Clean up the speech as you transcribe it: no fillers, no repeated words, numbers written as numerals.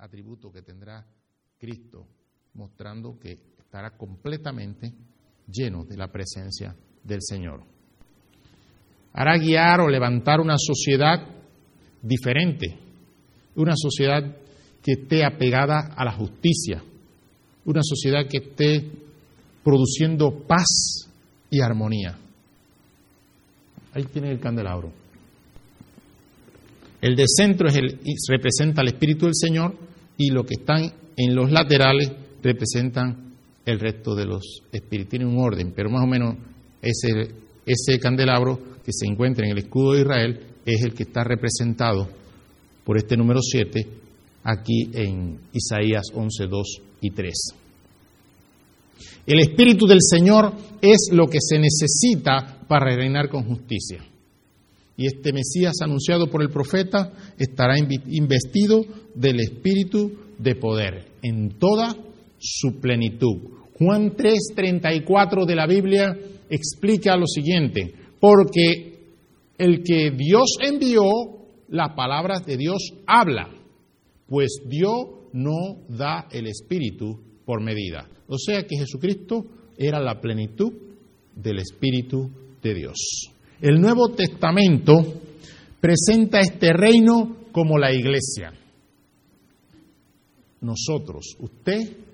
atributo que tendrá Cristo, mostrando que estará completamente lleno de la presencia del Señor. Hará guiar o levantar una sociedad diferente, una sociedad que esté apegada a la justicia, una sociedad que esté produciendo paz y armonía. Ahí tiene el candelabro. El de centro representa el Espíritu del Señor y lo que están en los laterales representan el resto de los espíritus. Tiene un orden, pero más o menos ese candelabro que se encuentra en el escudo de Israel es el que está representado por este número 7 aquí en Isaías 11, 2 y 3. El Espíritu del Señor es lo que se necesita para reinar con justicia. Y este Mesías anunciado por el profeta estará investido del Espíritu de poder en toda su plenitud. Juan 3:34 de la Biblia explica lo siguiente: porque el que Dios envió, las palabras de Dios habla, pues Dios no da el Espíritu por medida. O sea que Jesucristo era la plenitud del Espíritu de Dios. El Nuevo Testamento presenta este reino como la iglesia. Nosotros, usted